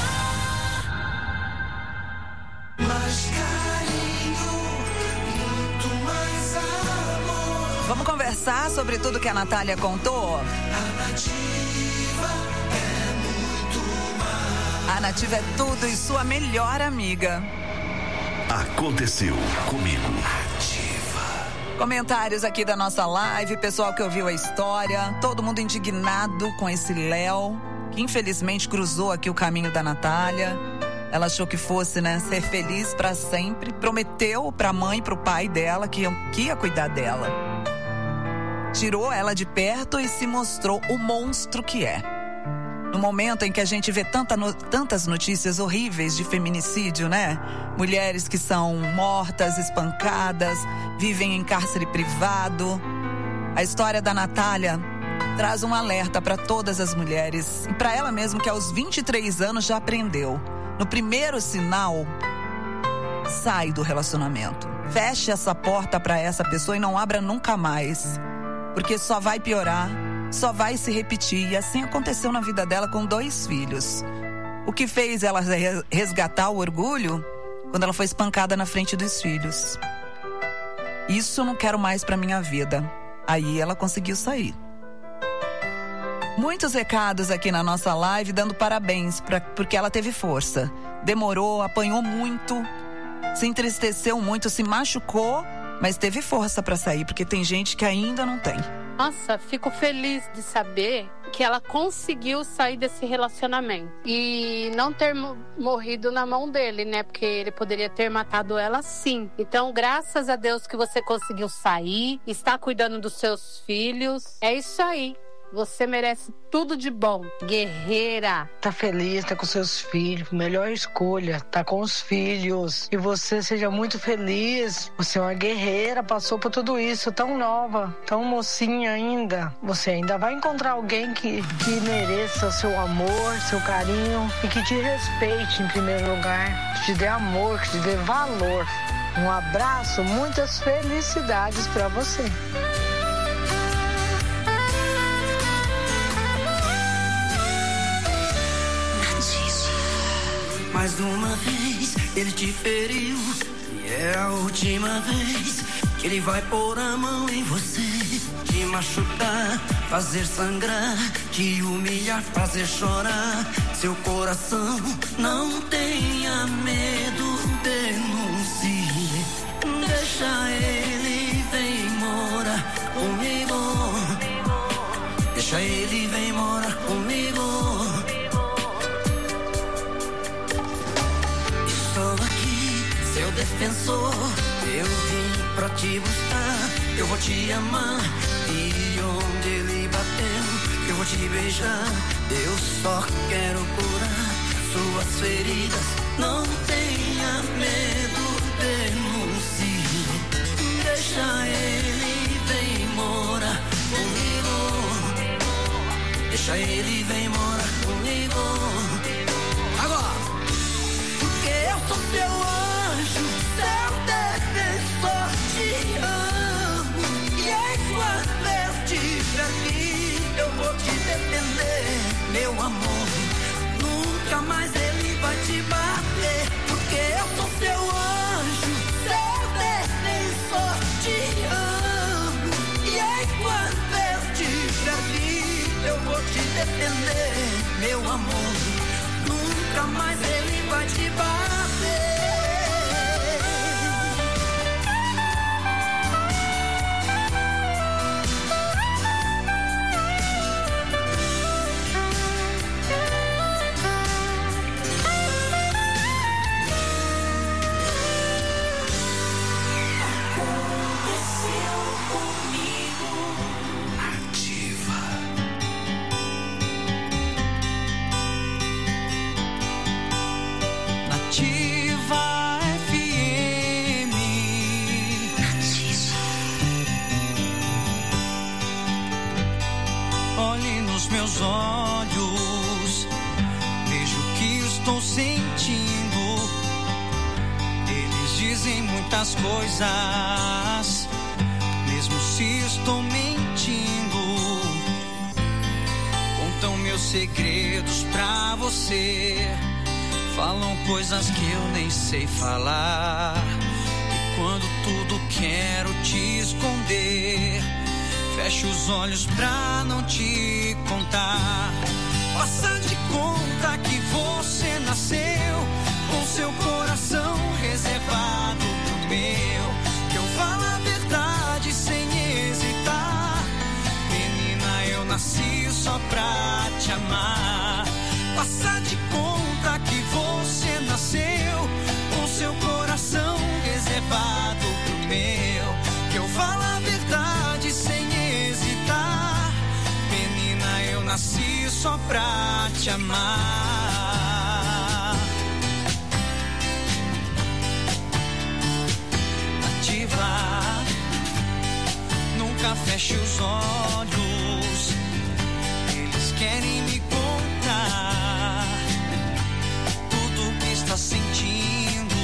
Mais carinho, muito mais amor. Vamos conversar sobre tudo que a Natália contou? A Nativa é muito mais. A Nativa é tudo e sua melhor amiga. Aconteceu comigo. Comentários aqui da nossa live, pessoal que ouviu a história, todo mundo indignado com esse Léo, que infelizmente cruzou aqui o caminho da Natália. Ela achou que fosse, né, ser feliz pra sempre, prometeu pra mãe e pro pai dela que ia cuidar dela. Tirou ela de perto e se mostrou o monstro que é. No momento em que a gente vê tantas notícias horríveis de feminicídio, né? Mulheres que são mortas, espancadas, vivem em cárcere privado. A história da Natália traz um alerta para todas as mulheres e para ela mesma, que aos 23 anos já aprendeu. No primeiro sinal, sai do relacionamento. Feche essa porta para essa pessoa e não abra nunca mais, porque só vai piorar. Só vai se repetir, e assim aconteceu na vida dela com 2 filhos. O que fez ela resgatar o orgulho quando ela foi espancada na frente dos filhos. Isso eu não quero mais pra minha vida. Aí ela conseguiu sair. Muitos recados aqui na nossa live dando parabéns porque ela teve força. Demorou, apanhou muito, se entristeceu muito, se machucou, mas teve força pra sair, porque tem gente que ainda não tem. Nossa, fico feliz de saber que ela conseguiu sair desse relacionamento e não ter morrido na mão dele, né? Porque ele poderia ter matado ela sim. Então, graças a Deus que você conseguiu sair, está cuidando dos seus filhos. É isso aí. Você merece tudo de bom, guerreira. Tá feliz, tá com seus filhos, melhor escolha, tá com os filhos. E você seja muito feliz. Você é uma guerreira, passou por tudo isso, tão nova, tão mocinha ainda. Você ainda vai encontrar alguém que mereça seu amor, seu carinho e que te respeite em primeiro lugar, que te dê amor, que te dê valor. Um abraço, muitas felicidades pra você. Mais uma vez ele te feriu, e é a última vez Ele vai pôr a mão em você, te machucar, fazer sangrar, te humilhar, fazer chorar. Seu coração não tenha medo, denuncie. Deixa ele, vem morar comigo. Deixa ele, vem morar comigo. Estou aqui, seu defensor. Eu vim pra te buscar. Eu vou te amar. E onde ele bateu, eu vou te beijar. Eu só quero curar suas feridas. Não tenha medo, denuncie. Deixa ele, vem morar comigo. Deixa ele, vem morar comigo. Agora, porque eu sou seu anjo, seu defensor, te amo. E enquanto eu estiver aqui, eu vou te defender, meu amor. Nunca mais ele vai te bater, porque eu sou seu anjo, seu defensor, te amo. E enquanto eu estiver aqui, eu vou te defender, meu amor. Nunca mais ele vai te bater. Meus olhos, vejo o que estou sentindo. Eles dizem muitas coisas, mesmo se estou mentindo. Contam meus segredos pra você, falam coisas que eu nem sei falar. E quando tudo quero te esconder, fecho os olhos pra não te contar. Faça de conta que você nasceu com seu coração reservado pro meu. Que eu falo a verdade sem hesitar. Menina, eu nasci só pra te amar. Faça de conta que você nasceu com seu coração reservado pro meu. Que eu falo a verdade sem hesitar. Menina, eu nasci só pra te amar. Ativa, nunca feche os olhos. Eles querem me contar tudo o que está sentindo,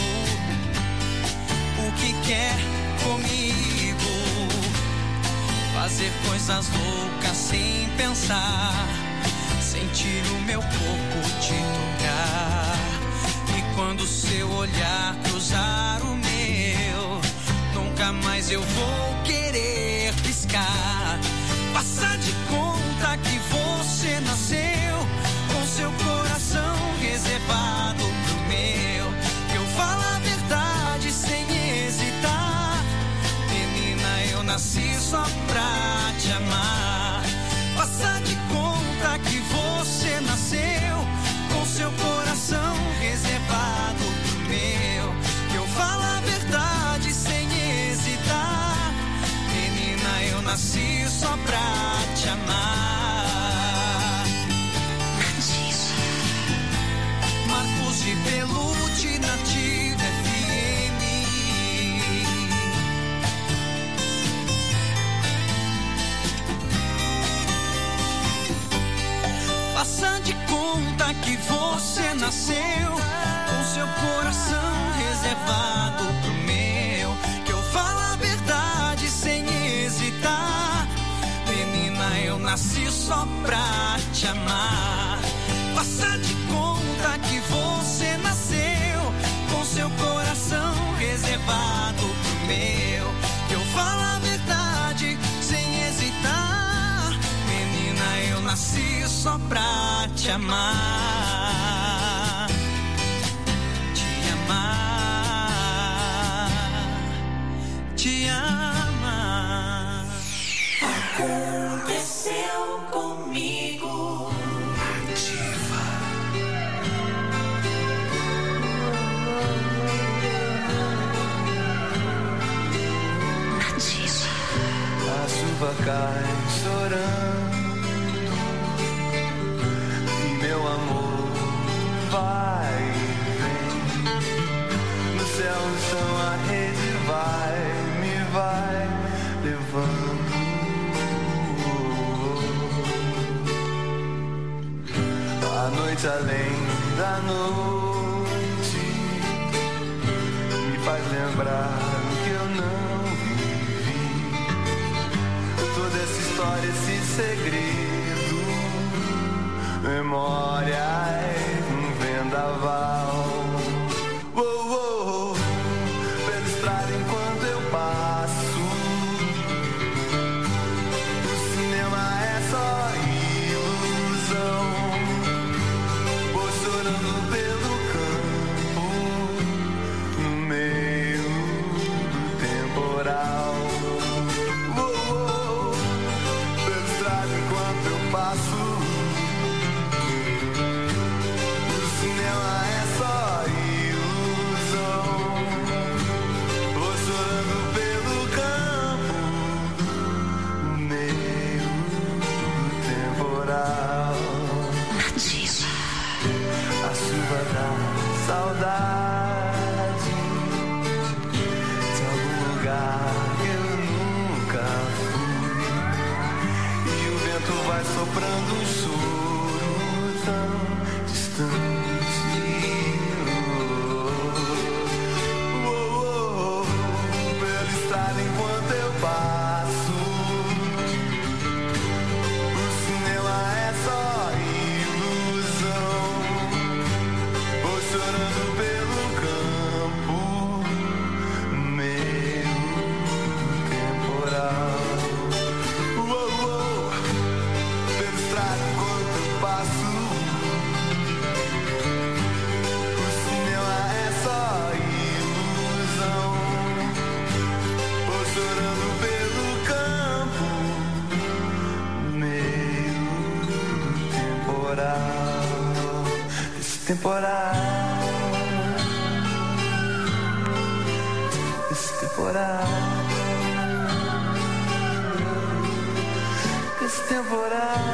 o que quer comigo. Fazer coisas loucas sem pensar, sentir o meu corpo te tocar. E quando seu olhar cruzar o meu, nunca mais eu vou querer piscar. Faça de conta que você nasceu com seu coração reservado pro meu. Que eu falo a verdade sem hesitar. Menina, eu nasci só pra te amar. Faça de conta que você nasceu com seu coração reservado pro meu. Que eu falo a verdade sem hesitar. Menina, eu nasci só pra te amar. Marcos de Pelute, Nativa FM. Faça de conta que você nasceu com seu coração reservado pro meu. Que eu falo a verdade sem hesitar. Menina, eu nasci só pra te amar. Faça de conta que você nasceu com seu coração reservado pro meu. só pra te amar. Te amar. Te amar. Aconteceu comigo. A chuva cai chorando e meu amor vai e vem. No céu, no chão, a rede me vai levando. A noite além da noite me faz lembrar que eu não toda essa história, esse segredo, memórias, um vendaval. Oh, oh, oh, pela estrada enquanto eu passo. O cinema é só ilusão. Vou chorando pelo campo, no meio do temporal. Passo. O cinema é só ilusão. Vou chorando pelo campo, no meio do temporal. Nativa. A chuva da saudade de algum lugar que eu nunca fui. E o vento vai soprando um choro tão distante. Oh, oh, oh, pela estrada enquanto eu passo. O cinema é só ilusão. Vou chorando pelo campo, no meio do temporal. Enquanto eu passo, o cinema é só ilusão. Vou chorando pelo campo, no meio do temporal. Esse temporal, esse temporal, esse temporal.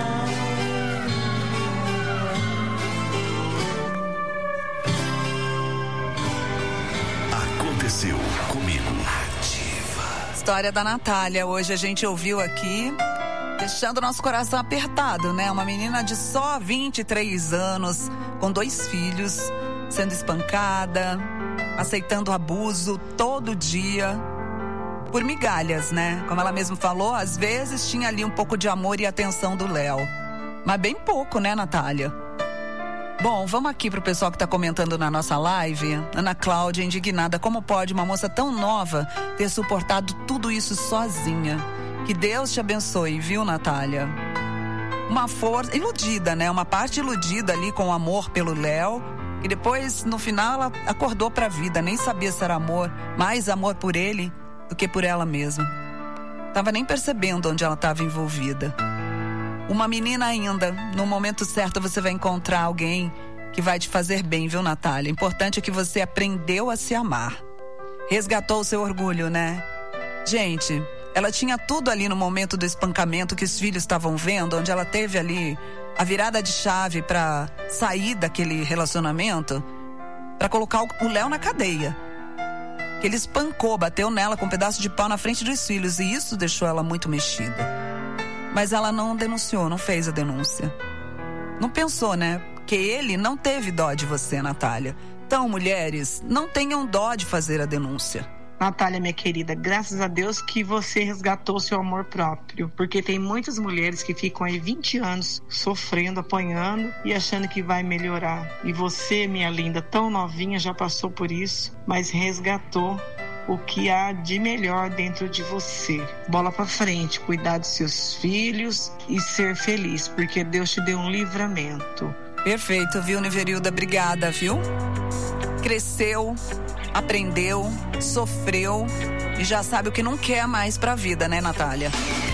Aconteceu comigo. História da Natália. Hoje a gente ouviu aqui, deixando nosso coração apertado, né? Uma menina de só 23 anos, com 2 filhos, sendo espancada, aceitando abuso todo dia, por migalhas, né? Como ela mesma falou, às vezes tinha ali um pouco de amor e atenção do Léo. Mas bem pouco, né, Natália? Bom, vamos aqui pro pessoal que tá comentando na nossa live. Ana Cláudia, indignada. Como pode uma moça tão nova ter suportado tudo isso sozinha? Que Deus te abençoe, viu, Natália? Uma força iludida, né? Uma parte iludida ali com o amor pelo Léo. E depois, no final, ela acordou pra vida. Nem sabia se era amor, mais amor por ele do que por ela mesma. Tava nem percebendo onde ela estava envolvida. Uma menina ainda, no momento certo você vai encontrar alguém que vai te fazer bem, viu, Natália? Importante é que você aprendeu a se amar. Resgatou o seu orgulho, né? Gente, ela tinha tudo ali no momento do espancamento que os filhos estavam vendo, onde ela teve ali a virada de chave para sair daquele relacionamento, para colocar o Léo na cadeia. Que ele espancou, bateu nela com um pedaço de pau na frente dos filhos, e isso deixou ela muito mexida. Mas ela não denunciou, não fez a denúncia. Não pensou, né? Porque ele não teve dó de você, Natália. Então, mulheres, não tenham dó de fazer a denúncia. Natália, minha querida, graças a Deus que você resgatou seu amor próprio, porque tem muitas mulheres que ficam aí 20 anos sofrendo, apanhando e achando que vai melhorar. E você, minha linda, tão novinha, já passou por isso, mas resgatou o que há de melhor dentro de você. Bola pra frente, cuidar dos seus filhos e ser feliz, porque Deus te deu um livramento. Perfeito, viu, Niverilda? Obrigada, viu? Cresceu, aprendeu, sofreu e já sabe o que não quer mais pra vida, né, Natália?